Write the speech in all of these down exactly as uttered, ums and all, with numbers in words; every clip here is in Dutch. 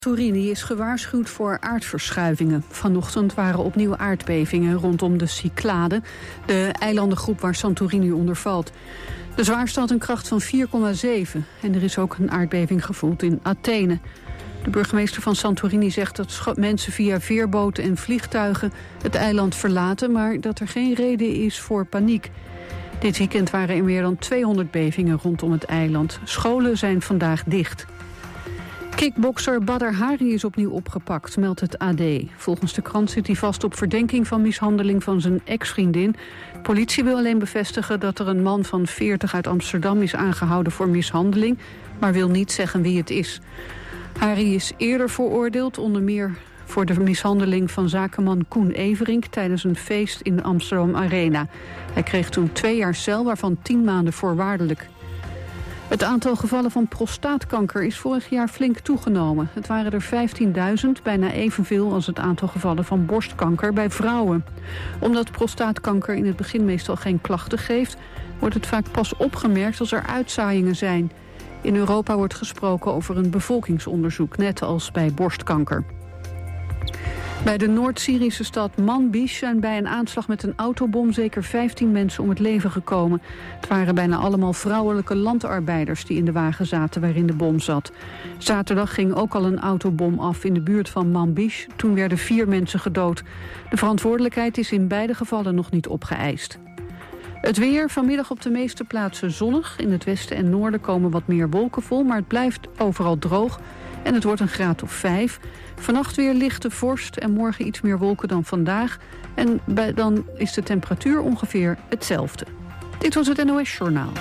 Santorini is gewaarschuwd voor aardverschuivingen. Vanochtend waren opnieuw aardbevingen rondom de Cyclade, de eilandengroep waar Santorini onder valt. De zwaarste had een kracht van vier komma zeven en er is ook een aardbeving gevoeld in Athene. De burgemeester van Santorini zegt dat mensen via veerboten en vliegtuigen het eiland verlaten, maar dat er geen reden is voor paniek. Dit weekend waren er meer dan tweehonderd bevingen rondom het eiland. Scholen zijn vandaag dicht. Kickbokser Badr Hari is opnieuw opgepakt, meldt het A D. Volgens de krant zit hij vast op verdenking van mishandeling van zijn ex-vriendin. De politie wil alleen bevestigen dat er een man van veertig uit Amsterdam is aangehouden voor mishandeling, maar wil niet zeggen wie het is. Hari is eerder veroordeeld, onder meer voor de mishandeling van zakenman Koen Everink tijdens een feest in de Amsterdam Arena. Hij kreeg toen twee jaar cel, waarvan tien maanden voorwaardelijk. Het aantal gevallen van prostaatkanker is vorig jaar flink toegenomen. Het waren er vijftienduizend, bijna evenveel als het aantal gevallen van borstkanker bij vrouwen. Omdat prostaatkanker in het begin meestal geen klachten geeft, wordt het vaak pas opgemerkt als er uitzaaiingen zijn. In Europa wordt gesproken over een bevolkingsonderzoek, net als bij borstkanker. Bij de Noord-Syrische stad Manbij zijn bij een aanslag met een autobom zeker vijftien mensen om het leven gekomen. Het waren bijna allemaal vrouwelijke landarbeiders die in de wagen zaten waarin de bom zat. Zaterdag ging ook al een autobom af in de buurt van Manbij. Toen werden vier mensen gedood. De verantwoordelijkheid is in beide gevallen nog niet opgeëist. Het weer, vanmiddag op de meeste plaatsen zonnig. In het westen en noorden komen wat meer wolken vol, maar het blijft overal droog. En het wordt een graad of vijf. Vannacht weer lichte vorst en morgen iets meer wolken dan vandaag. En bij, dan is de temperatuur ongeveer hetzelfde. Dit was het N O S Journaal.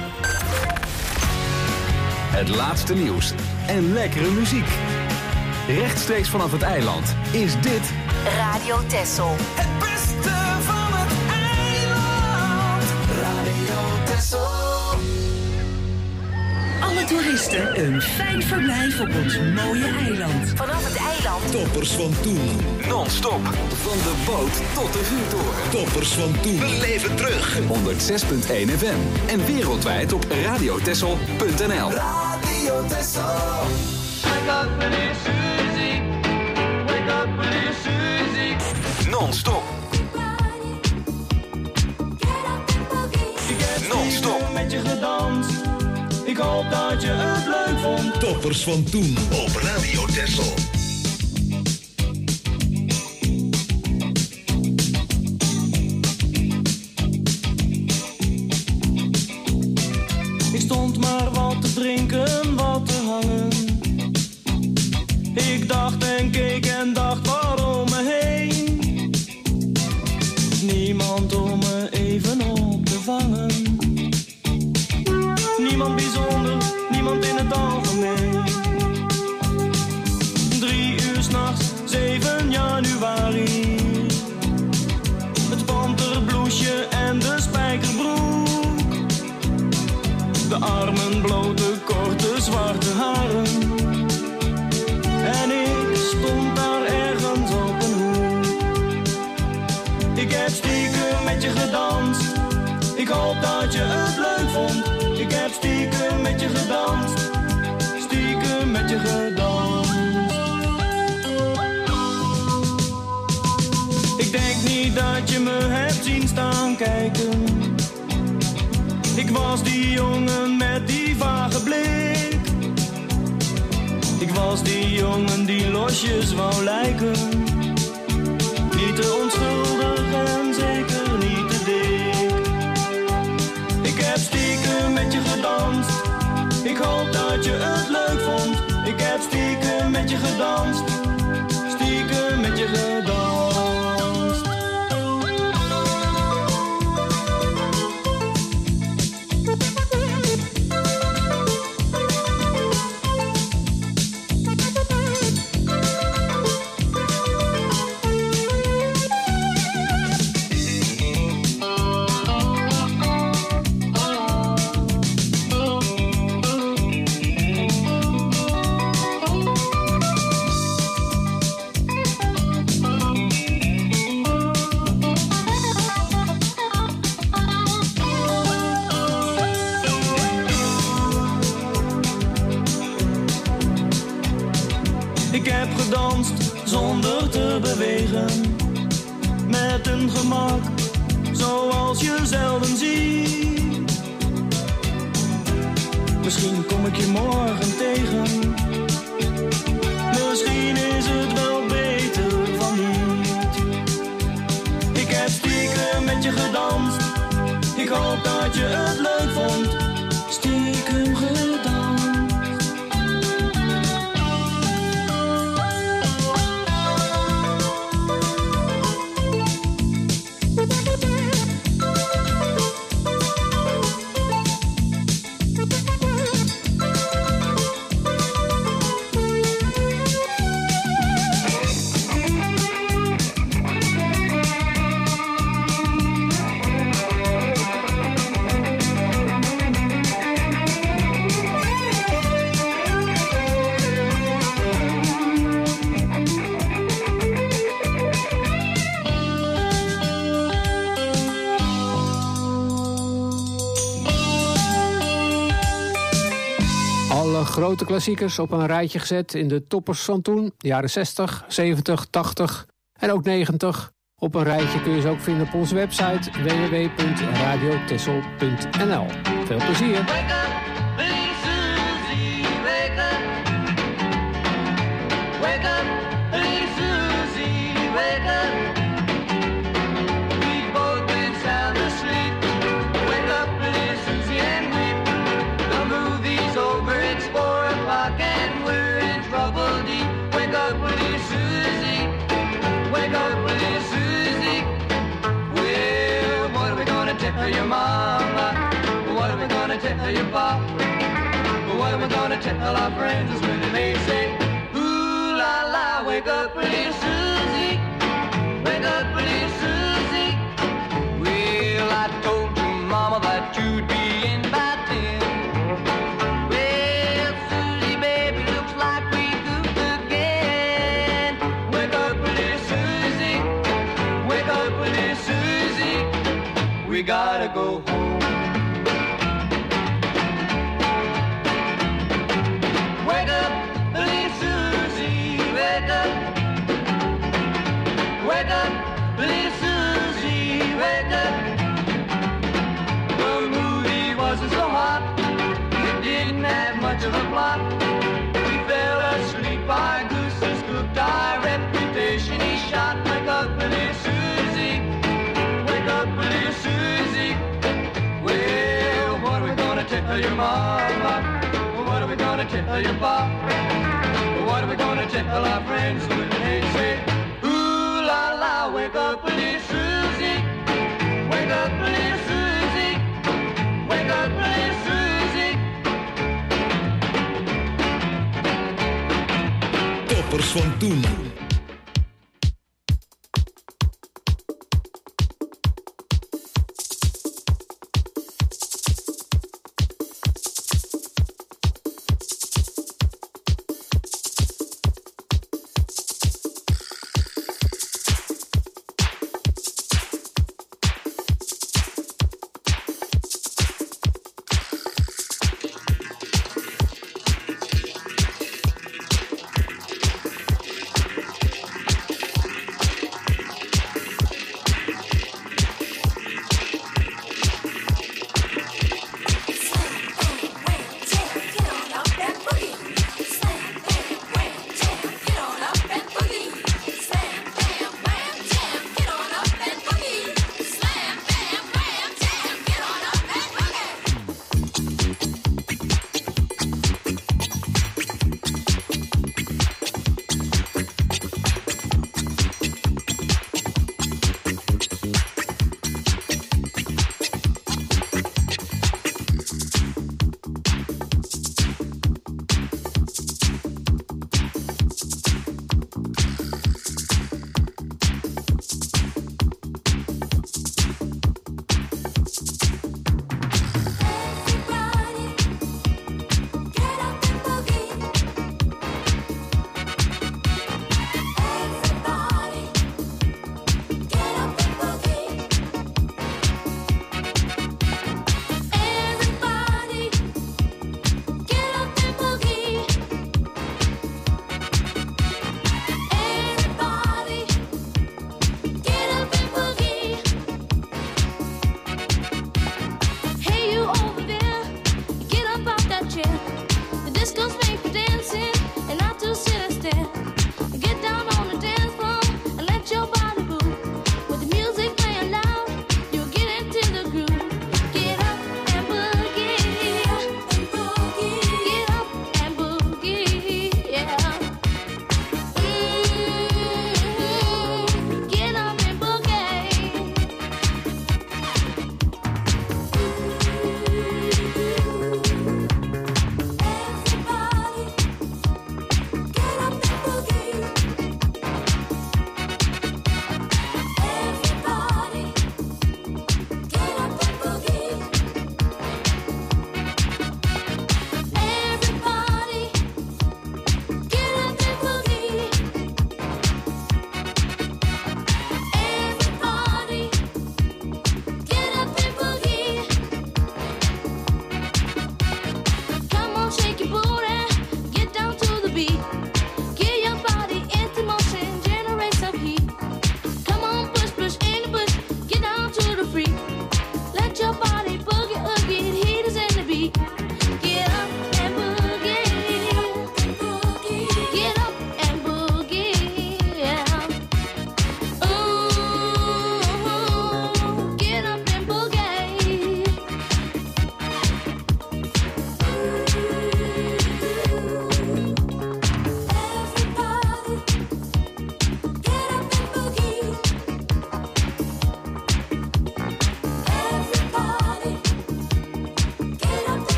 Het laatste nieuws en lekkere muziek. Rechtstreeks vanaf het eiland is dit Radio Texel. Het beste van het eiland. Radio Texel. Alle toeristen een fijn verblijf op ons mooie eiland. Vanaf het eiland. Toppers van toen. Non-stop. Van de boot tot de vuurtoren. Toppers van toen. We leven terug. honderd zes komma één F M. En wereldwijd op radiotessel punt n l. Radio Texel. Wake up meneer Suzy. Wake up meneer Suzy. Non-stop. Non-stop. Met je gedanst. Ik hoop dat je het leuk vond. Toppers van toen op Radio Texel. Ik stond maar wat te drinken, wat te hangen. Ik dacht en keek en dacht waarom me heen. Niemand om me even op te vangen. Niemand bijzonder, niemand in het algemeen. Drie uur 's nachts, zeven januari. Het panterbloesje en de spijkerbroek. De armen blote, korte, zwarte haren. En ik stond daar ergens op een hoek. Ik heb stiekem met je gedanst. Ik hoop dat je het leuk vond. Ik heb stiekem met je gedanst, stiekem met je gedanst. Ik denk niet dat je me hebt zien staan kijken. Ik was die jongen met die vage blik. Ik was die jongen die losjes wou lijken. Niet te onschuldig en zeker niet te dik. Ik heb stiekem met je gedanst. Ik hoop dat je het leuk vond. Ik heb stiekem met je gedanst. Stiekem met je gedanst. gedanst zonder te bewegen. Met een gemak zoals je zelden ziet. Misschien kom ik je morgen tegen. Misschien is het wel beter van niet. Ik heb stiekem met je gedanst. Ik hoop dat je het leuk vond. Stiekem gedanst. Grote klassiekers op een rijtje gezet in de toppers van toen. De jaren zestig, zeventig, tachtig en ook negentig. Op een rijtje kun je ze ook vinden op onze website w w w punt radio texel punt n l. Veel plezier! Wake up, little Susie, wake up. Wake up, little Susie, wake up. We've both been sound asleep. Wake up, little Susie, and weep. The movie's over, it's four o'clock and we're in trouble deep. Wake up, little Susie, wake up, little Susie. Well, what are we gonna tell your mama? What are we gonna tell your pop? What are we gonna tell our friends when they say, ooh la la, wake up, little Susie, wake up, little Susie. Well, I told your mama that you'd be in by ten. Well, Susie, baby, looks like we goofed again. Wake up, little Susie, wake up, little Susie. We gotta go home. Wake up, little Susie, wake up. Wake up, little Susie, wake up. The movie wasn't so hot, it didn't have much of a plot. We fell asleep, our gooses cooked, our reputation he shot. Wake up, little Susie, wake up, little Susie. Well, what are we gonna tell your mama? What are we gonna tell your pop? What are we gonna tell our friends when they say, ooh la la, wake up, little Susie, wake up, little Susie, wake up, little Susie. Toppers van toen.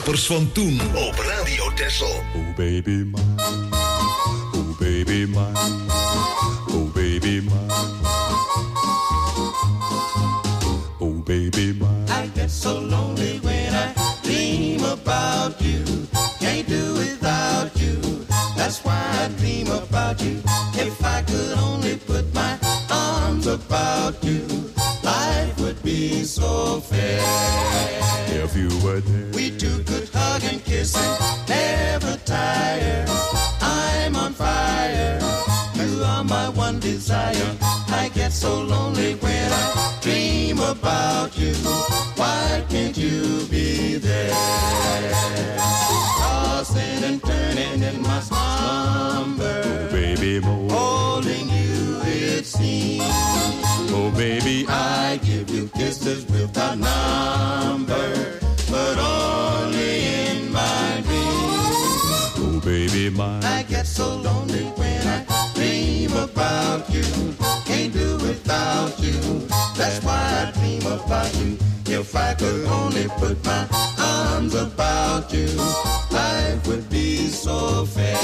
toppers van toen op Radio Texel. Oh baby mine, oh baby mine, oh baby mine, oh baby mine. I get so lonely when I dream about you. Can't do without you. That's why I dream about you. If I could only put my arms about you, life would be so fair. If you were there, we two could hug and kiss and never tire. I'm on fire. You are my one desire. I get so lonely when I dream about you. Why can't you be there? Tossing and turning in my slumber. oh baby more, Holding you it seems. oh baby I give you kisses without number, but only in my dreams. oh baby mine. I get so lonely when I dream about you. Can't do without you. That's why I dream about you. If I could only put my arms about you, life would be so fair.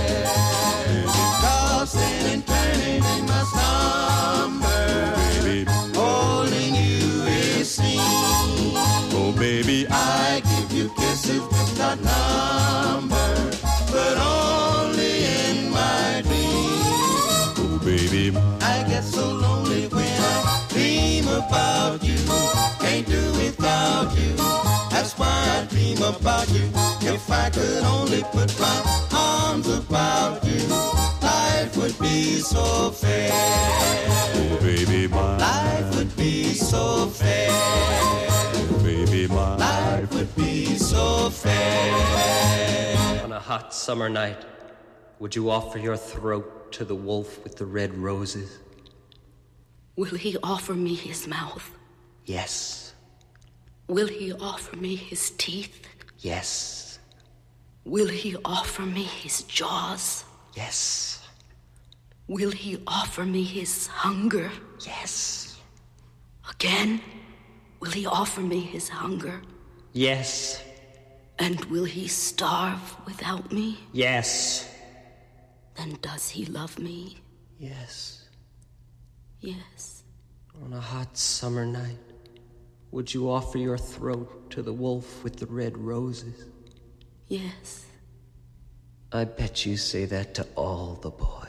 Tossing and turning in my slumber, holding you it seems. Oh baby, I give you kisses without number, but only in my dreams. oh baby mine. I get so lonely when I dream about you. Can't do without you. That's why I dream about you. If I could only put my arms about you, life would be so fair. Oh baby mine. Life would be so fair. Oh baby mine. Life would be so fair. On a hot summer night, would you offer your throat to the wolf with the red roses? Will he offer me his mouth? Yes. Will he offer me his teeth? Yes. Will he offer me his jaws? Yes. Will he offer me his hunger? Yes. Again? Will he offer me his hunger? Yes. And will he starve without me? Yes. Then does he love me? Yes. Yes. On a hot summer night, would you offer your throat to the wolf with the red roses? Yes. I bet you say that to all the boys.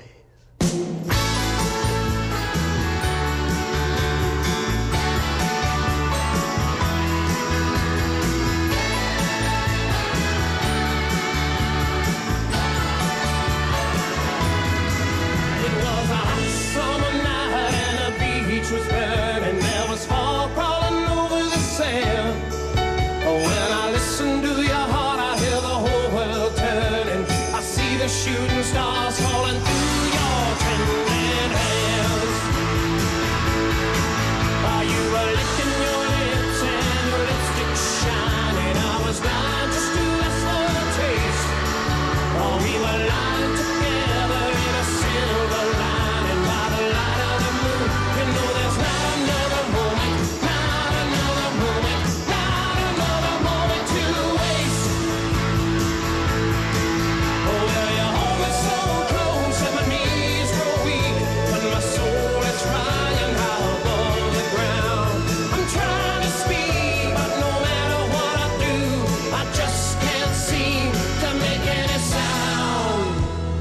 Was burning, there was fog crawling over the sand. When I listen to your heart, I hear the whole world turning. I see the shooting stars falling through your trembling hands. While you were licking your lips and your lipstick shining, I was blind just to ask for a taste. Oh, we were lying together in a silver lining by the light of the moon. You know there's not another moment, not another moment, not another moment to waste. Oh, well, you hold me so close and my knees grow weak, but my soul is flying high above the ground. I'm trying to speak, but no matter what I do, I just can't seem to make any sound.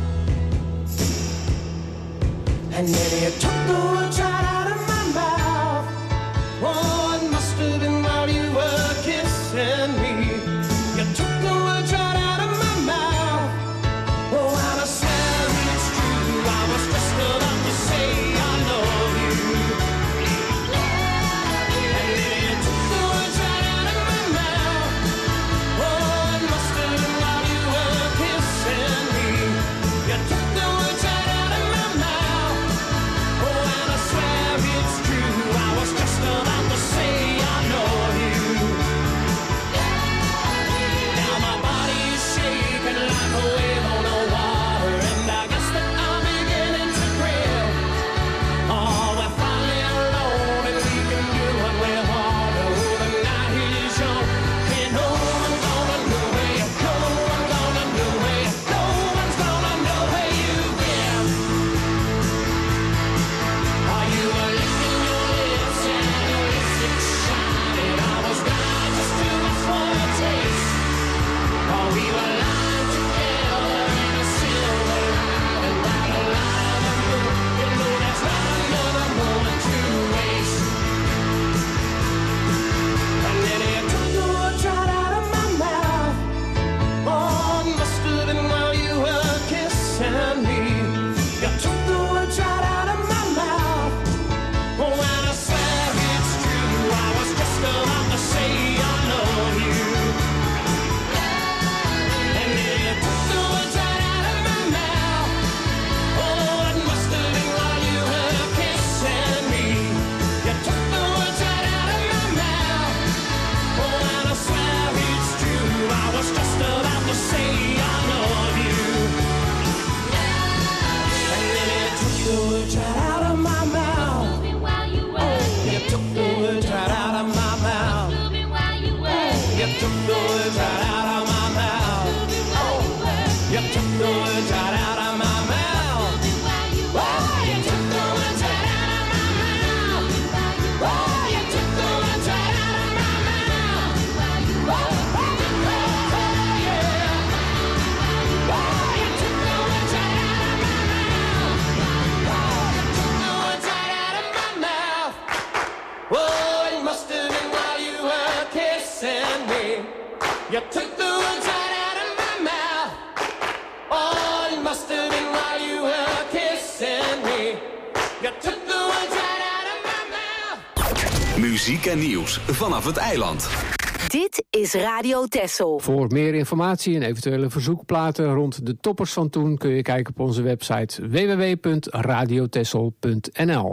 And then you took the words right out of my mouth. Oh, it must have been while you were kissing me. You took the words right out of my mouth. Oh, and I swear it's true, I was just about to say I love you. And then you took the words right out of my mouth. Oh, it must have been while you were kissing me. You took the words right out of my mouth. Oh, and I swear muziek en nieuws vanaf het eiland. Dit is Radio Texel. Voor meer informatie en eventuele verzoekplaten rond de toppers van toen kun je kijken op onze website w w w punt radio texel punt n l.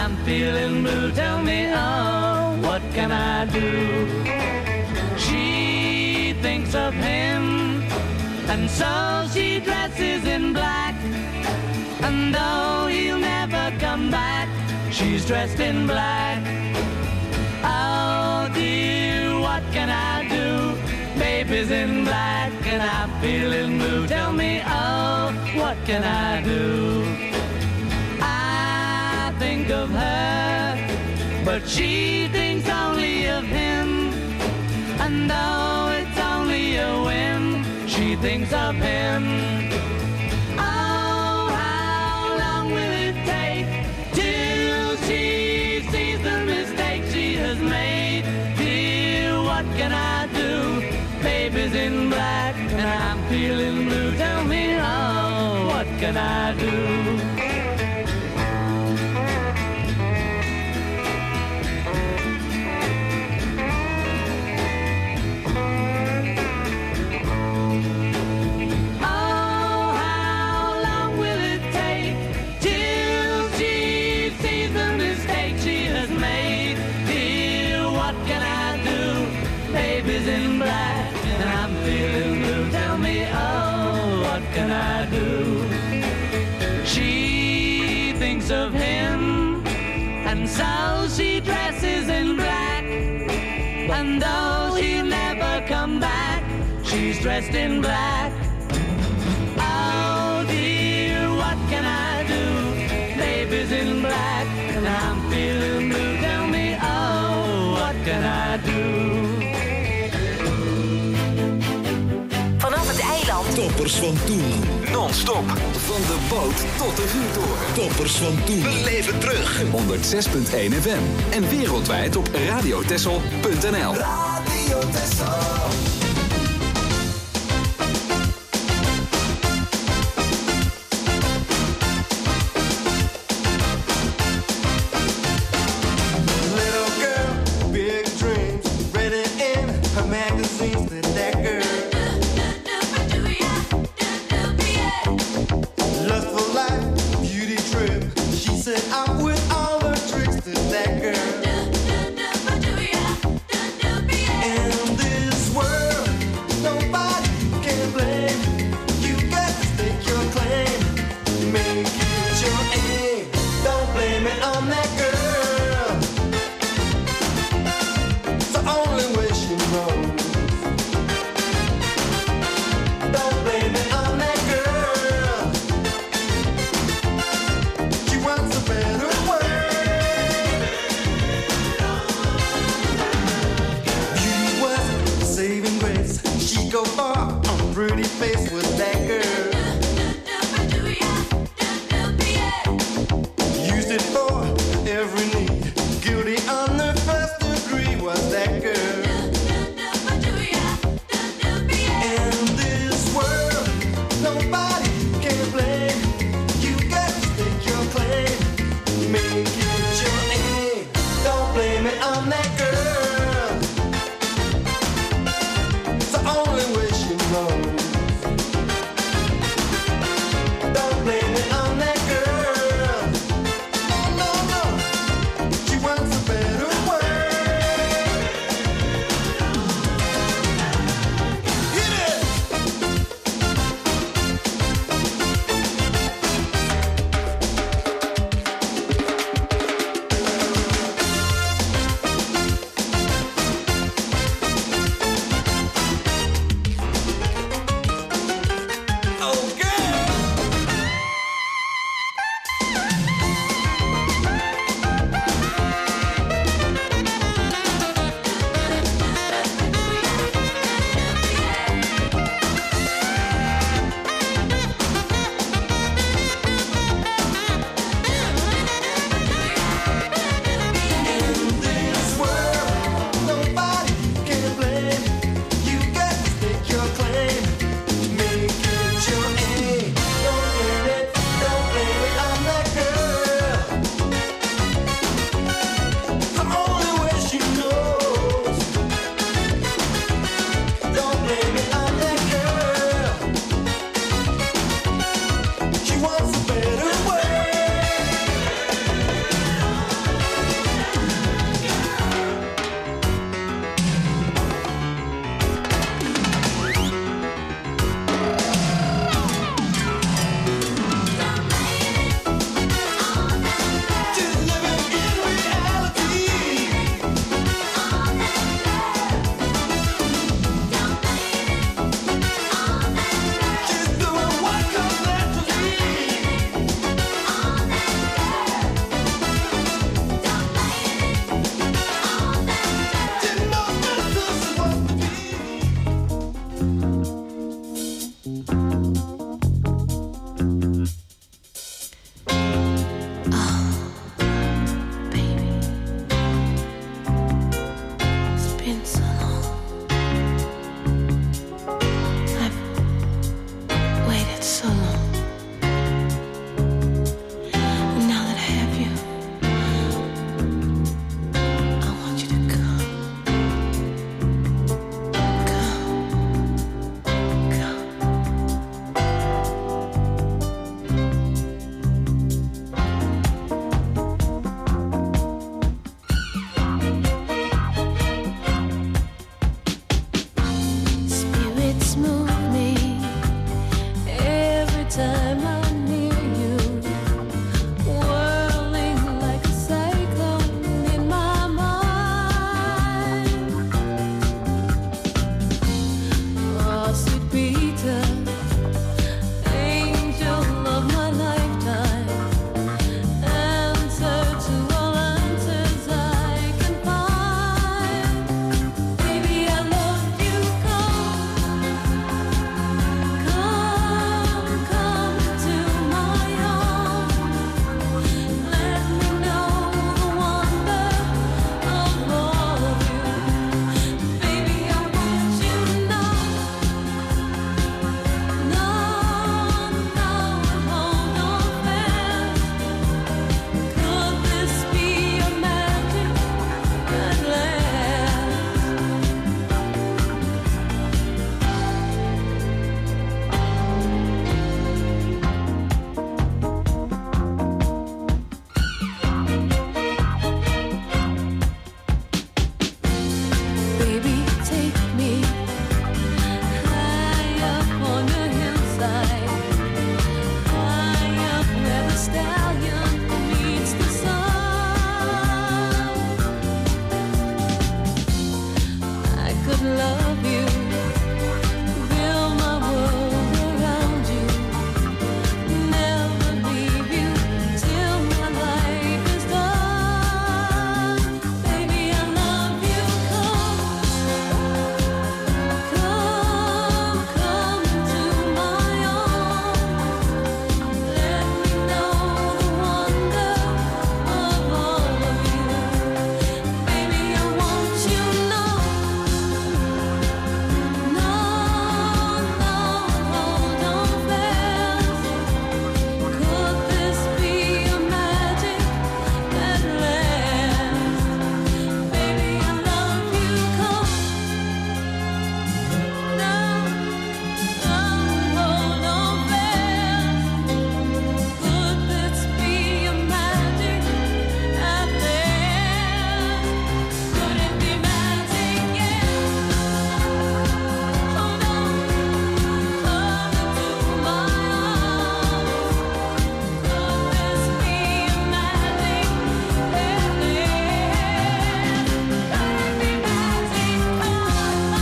I'm feeling blue. Tell me, oh, what can I do? She thinks of him, and so she dresses in black. And though he'll never come back, she's dressed in black. Oh dear, what can I do? Baby's in black and I'm feeling blue. Tell me, oh, what can I do? I think of her, but she thinks only of him. And though it's only a whim, she thinks of him. Oh, how long will it take till she sees the mistake she has made? Dear, what can I do? Baby's in black and I'm feeling blue. Tell me, oh, what can I do? Can I do? She thinks of him, and so she dresses in black. And though he'll never come back, she's dressed in black. Oh dear, what can I do? Baby's in black, and I'm feeling blue. Tell me, oh, what can I do? Toppers van toen. Non-stop. Van de boot tot de vuurtoren. Toppers van toen. We leven terug. honderd zes komma één F M. En wereldwijd op radiotessel punt n l. Radio Texel. Little girl, big dreams. Read it in her magazines that that girl. Out with all the tricks to that girl. In this world so long. And now that I have you, I want you to come. Come. Come. Spirits move me every time I'm near you, whirling like a cyclone in my mind. Oh, sweet Peter, angel of my lifetime, answer to all answers I can find. Baby, I love you. Come, come, come to my arms. Let me know the wonder of all of you. Baby, I want you now. No, no, hold on fast. Could this be a magic at last? Baby, take me high up on the hillside, high up where the stallion meets the sun. I could love you, build my world around you, never leave you till my life is done. Baby, I love you. Come, come, come to my arms. Let me know the wonder of all of you. Baby, I want you now. No, no, hold on fast. Could this be a magic at last? Baby, I love you. Come. No, no, hold on fast. Could this be a magic at last? Could it be magic? Yeah. Hold on, come into my arms. Could this be a magic at last? Could it be magic? Come on,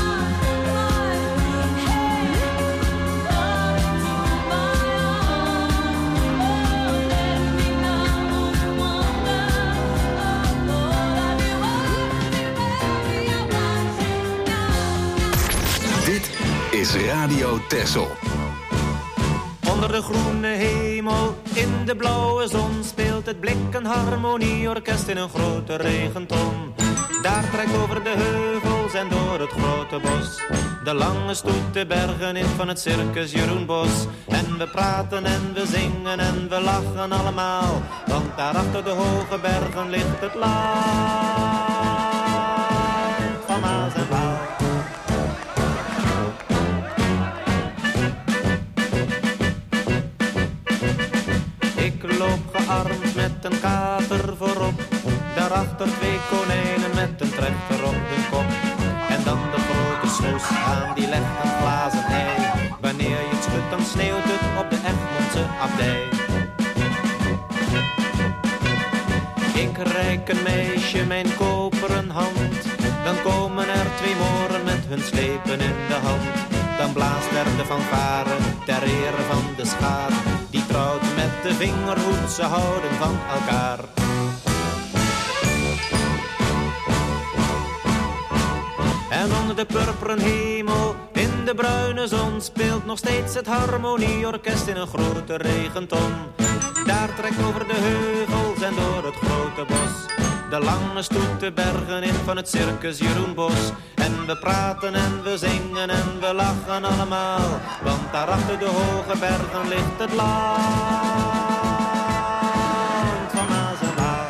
Dit is Radio Texel. Onder de groene hemel, in de blauwe zon, speelt het blik een harmonieorkest in een grote regenton. Daar trekt over de heuvels en door het grote bos de lange stoet de bergen in van het circus Jeroen Bos. En we praten en we zingen en we lachen allemaal, want daar achter de hoge bergen ligt het land van Maas en Waal. Ik loop gearmd met een kater voorop, daarachter twee konijnen met een trechter op hun kop. En dan de grote snoes aan die legt een glazen ei. Wanneer je het schudt dan sneeuwt het op de Egmondse abdij. Ik reik een meisje mijn koperen hand, dan komen er twee moren met hun slepen in de hand. Dan blaast er de fanfare ter ere van de schaar, die trouwt met de vingerhoed, ze houden van elkaar. En onder de purperen hemel, in de bruine zon, speelt nog steeds het harmonieorkest in een grote regenton. Daar trekt over de heuvels en door het grote bos De lange stoet de bergen in van het circus Jeroen Bos. En we praten en we zingen en we lachen allemaal. Want daar achter de hoge bergen ligt het land van Maas en Waal.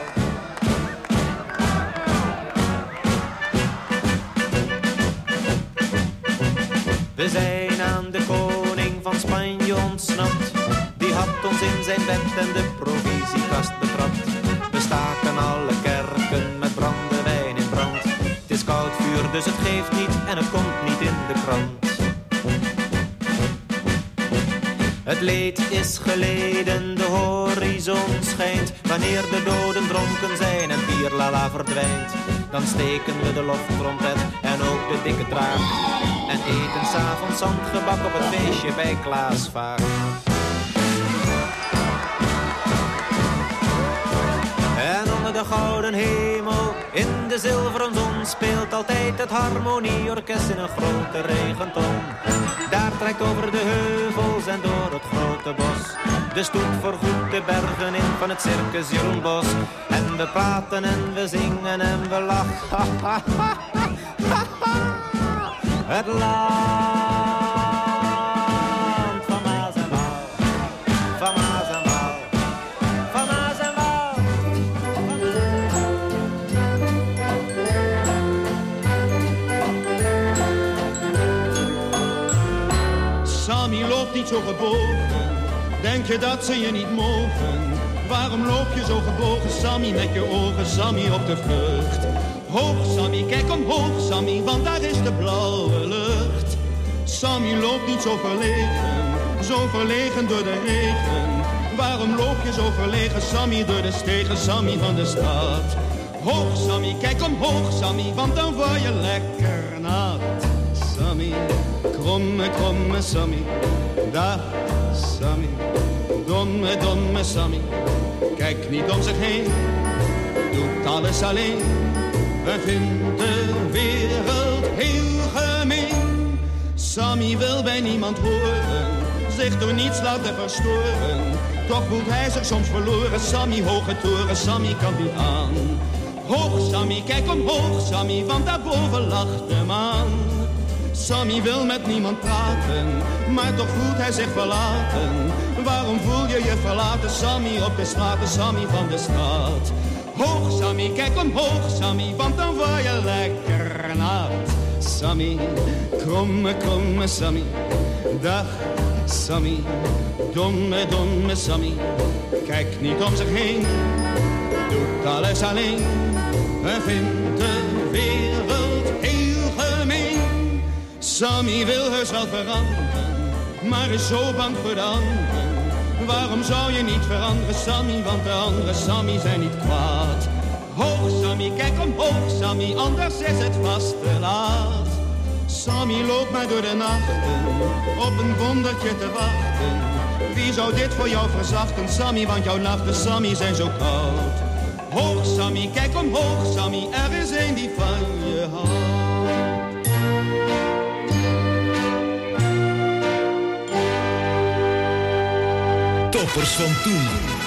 We zijn aan de koning van Spanje ontsnapt. Die had ons in zijn bed en de provisiekast betrapt. We staken alle kerken met brandewijn in brand. Het is koud vuur, dus het geeft niet en het komt niet in de krant. Het leed is geleden, de horizon schijnt. Wanneer de doden dronken zijn en bierlala verdwijnt, dan steken we de loftrompet en ook de dikke draak. En eten 's avonds zandgebak op het feestje bij Klaas Vaak. En onder de gouden hemel, in de zilveren zon, speelt altijd het harmonieorkest in een grote regenton. Daar trekt over de heuvels en door het grote bos de stoet voorgoed de bergen in van het circus Jeroen Bos. En we praten en we zingen en we lachen. Het land van Maas en Waal, van Maas en Waal, van Maas en Waal. Sammy loopt niet zo gebogen, denk je dat ze je niet mogen? Waarom loop je zo gebogen, Sammy, met je ogen, Sammy, op de vlucht? Hoog, Sammy, kijk omhoog, Sammy, want daar is de blauwe lucht. Sammy loopt niet zo verlegen, zo verlegen door de regen. Waarom loop je zo verlegen, Sammy, door de stegen, Sammy, van de stad? Hoog, Sammy, kijk omhoog, Sammy, want dan word je lekker nat. Sammy, kromme, kromme Sammy, dag Sammy, domme, domme Sammy. Kijk niet om zich heen, doet alles alleen. We vinden de wereld heel gemeen. Sammy wil bij niemand horen, zich door niets laten verstoren. Toch voelt hij zich soms verloren, Sammy, hoge toren, Sammy kan niet aan. Hoog, Sammy, kijk omhoog, Sammy, want daarboven lacht de maan. Sammy wil met niemand praten, maar toch voelt hij zich verlaten. Waarom voel je je verlaten, Sammy, op de straten, Sammy van de stad? Hoog, Sammy, kijk omhoog, Sammy, want dan word je lekker nat. Sammy, kromme, kromme Sammy, dag Sammy, domme, domme Sammy. Kijk niet om zich heen, doet alles alleen. Hij vindt de wereld heel gemeen. Sammy wil heus wel veranderen, maar is zo bang voor de anderen. Waarom zou je niet veranderen, Sammy, want de andere Sammy zijn niet kwaad. Hoog, Sammy, kijk omhoog, Sammy, anders is het vast te laat. Sammy loopt maar door de nachten, op een wondertje te wachten. Wie zou dit voor jou verzachten, Sammy, want jouw nachten, Sammy, zijn zo koud. Hoog, Sammy, kijk omhoog, Sammy, er is een die van je houdt. Toppers van toen.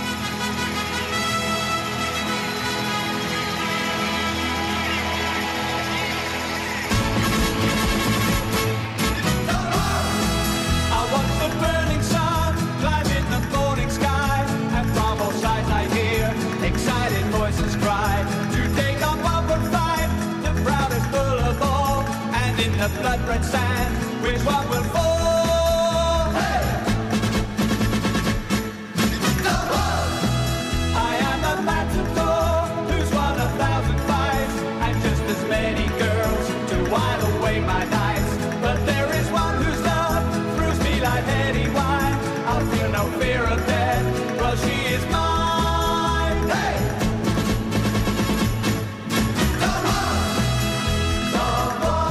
The blood-red sand, which one will fall? Hey! The one! I am a matador who's won a thousand fights, and just as many girls to while away my nights. But there is one whose love throws me like heady wine. I'll feel no fear of death, well she is mine. Hey! The one! The one!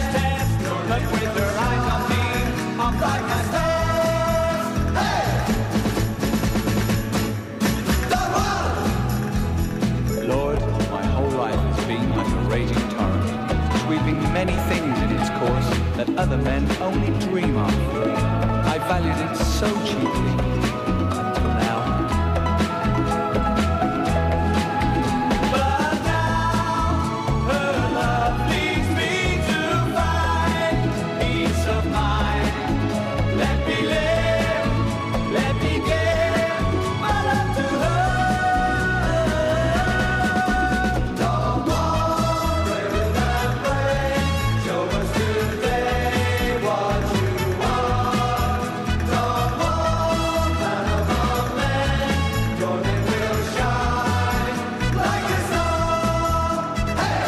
Like a so cheaply until now. But now her love leads me to find peace of mind. Let me live, let me give my love to her. Don't worry and pray, show us today what you want. Don't want man above man, your name will shine like a star. Hey!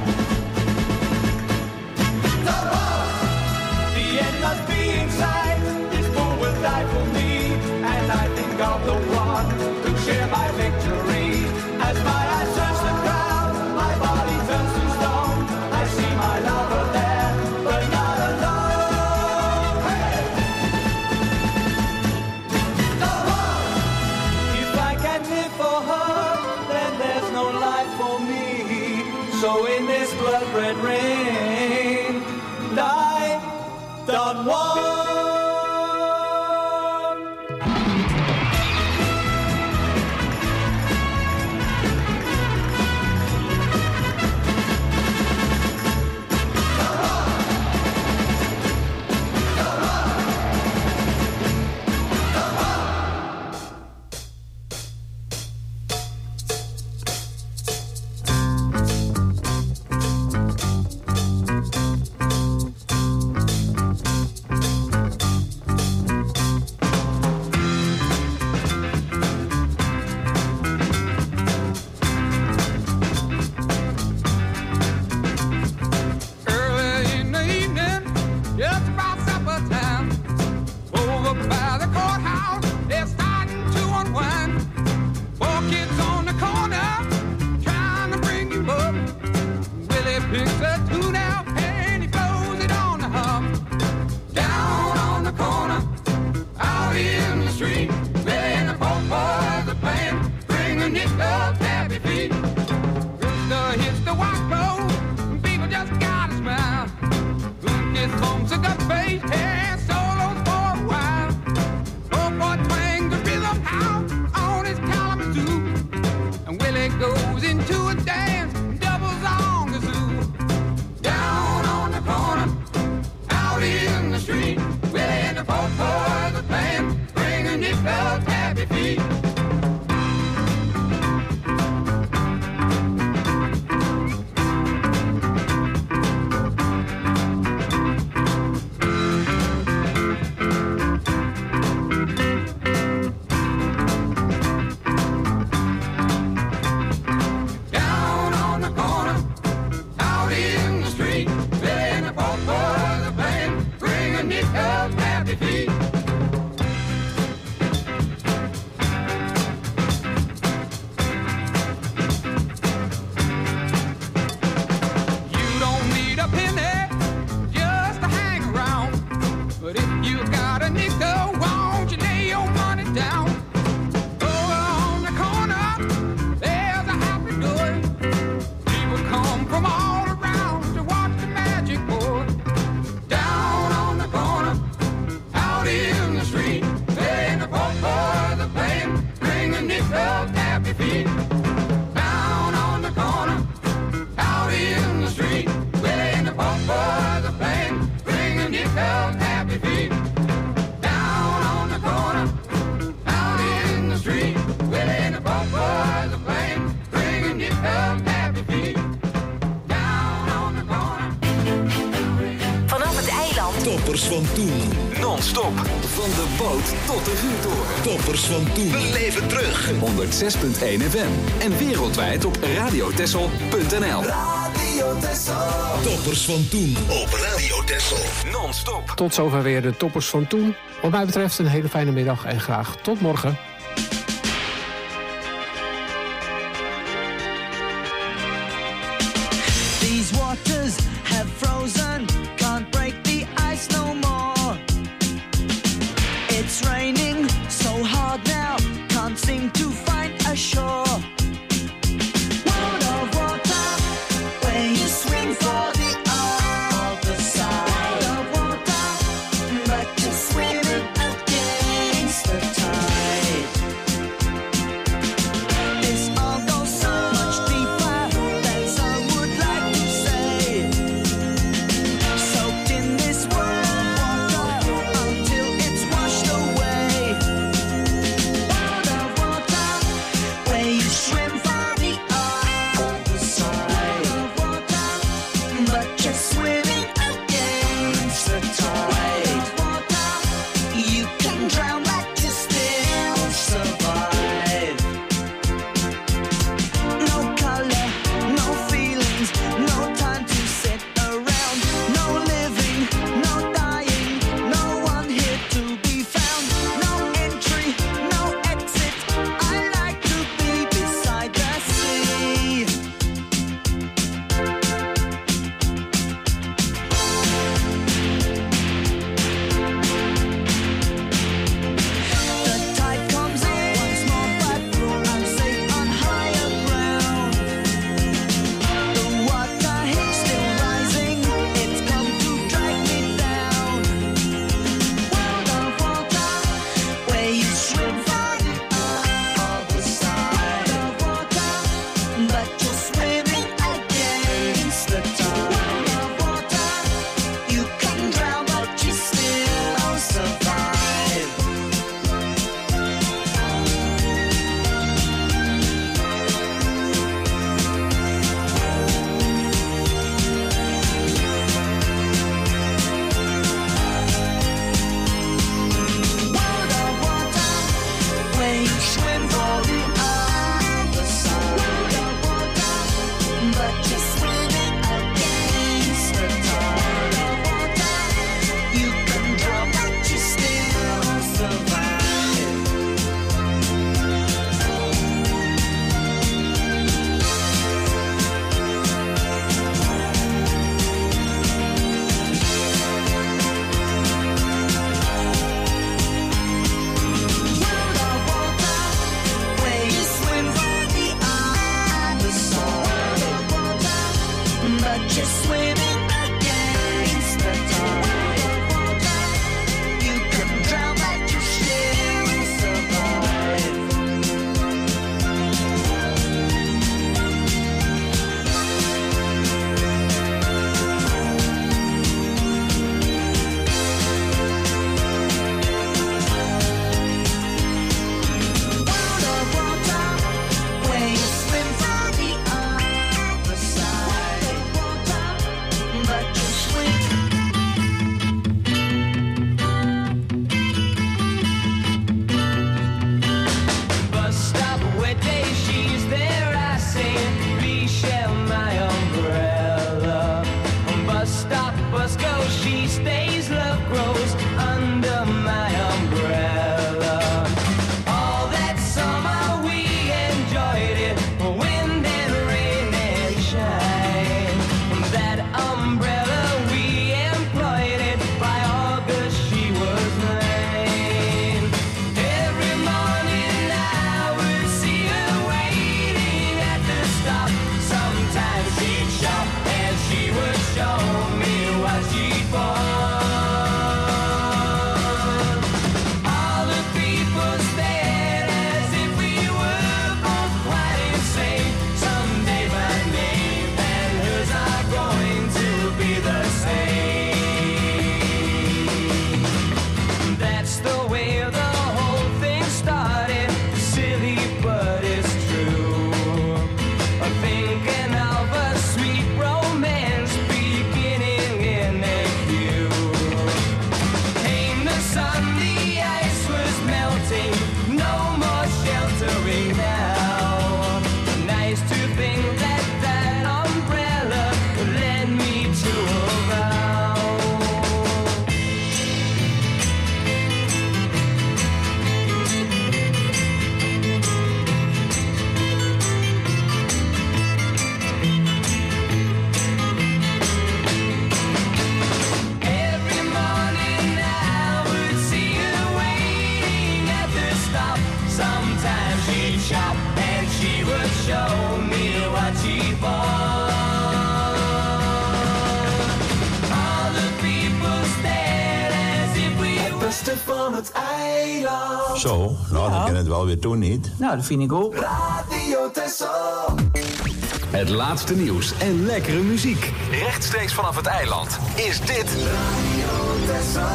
Don't want. The end must be inside. This fool will die for me, and I think of the one to share my victory. As my eyes search the crowd, my body turns to stone. I see my lover there, but not alone. Hey! Don't want. If I can't live for her, then there's no life for me. So in this blood-red rain, die, don't want. Early in the evening, just about supper time, over by the courthouse, they're starting to unwind. Four kids on the corner, trying to bring you up. Willie picks a tune out and he blows it on the hum. Down on the corner, out in the street, Willie and the four boys are playing, bring a nickel tappy feet. Rooster hits the white clothes, people just gotta smile. Goodness bumps a gut face and solos for a while. Four boy twang the rhythm out on his Kalamazoo, and Willie goes into a dance, doubles on the zoo. Down on the corner, out in the street, Willie and the four boys are playing, bring a nickel tappy feet. Down on the corner, out in the street, Willie and the four boys are playing, bring a nickel tappy feet. You don't need a penny just to hang around, but if you got a nickel, won't you lay your money down? Over on the corner, there's a happy door. People come from all around to watch the magic pour. Down on the corner, out in the street, Willie and the four boys are playing, bring a nickel tappy feet. Down on the corner, out in the street, Willie and the four boys are playing, bring a nickel tappy feet. Down on the corner, out in the street, Willie and the four boys are playing, bring a nickel tappy feet. Down on the corner. Vanaf het eiland. Toppers van toen. Non-stop. Van de boot tot de vuurtoren. Toppers van toen. Beleef het terug. honderd zes komma één F M. En wereldwijd op radiotessel punt n l. Radio Tessel. Toppers van toen op Radio Tessel. Non-stop. Tot zover weer de toppers van toen. Wat mij betreft een hele fijne middag en graag tot morgen. These waters have frozen, can't break the ice no more. It's raining so hard now, can't seem to find a shore. World of water, where you swim for the other side. World of water, but you're swimming again. show me what you want. All the people stare as if we het beste van het eiland. Zo, nou dan kan het wel weer doen, niet? Nou, dat vind ik ook. Radio Texel. Het laatste nieuws en lekkere muziek. Rechtstreeks vanaf het eiland. Is dit Radio Texel.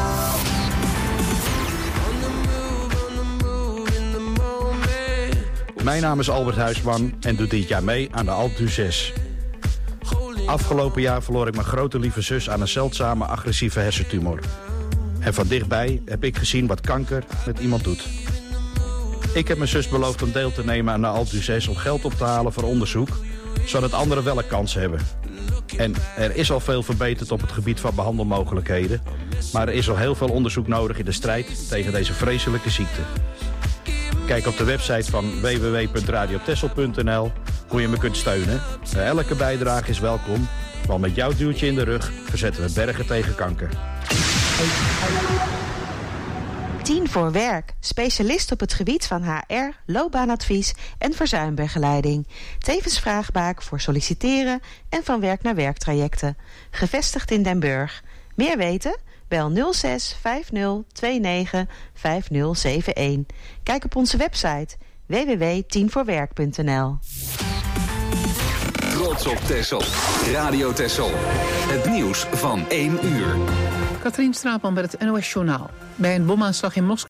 Mijn naam is Albert Huisman en doe dit jaar mee aan de Alpe zes. Afgelopen jaar verloor ik mijn grote lieve zus aan een zeldzame agressieve hersentumor. En van dichtbij heb ik gezien wat kanker met iemand doet. Ik heb mijn zus beloofd om deel te nemen aan de Alpe zes om geld op te halen voor onderzoek, zodat anderen wel een kans hebben. En er is al veel verbeterd op het gebied van behandelmogelijkheden, maar er is al heel veel onderzoek nodig in de strijd tegen deze vreselijke ziekte. Kijk op de website van w w w punt radio texel punt n l hoe je me kunt steunen. Elke bijdrage is welkom, want met jouw duwtje in de rug verzetten we bergen tegen kanker. tien voor werk. Specialist op het gebied van H R, loopbaanadvies en verzuimbegeleiding. Tevens vraagbaak voor solliciteren en van werk naar werktrajecten. Gevestigd in Den Burg. Meer weten? Bel nul zes vijf nul twee negen vijf nul zeven een. Kijk op onze website w w w punt tien voor werk punt n l. Trots op Texel. Radio Texel. Het nieuws van één uur. Katrien Straatman met het N O S Journaal. Bij een bomaanslag in Moskou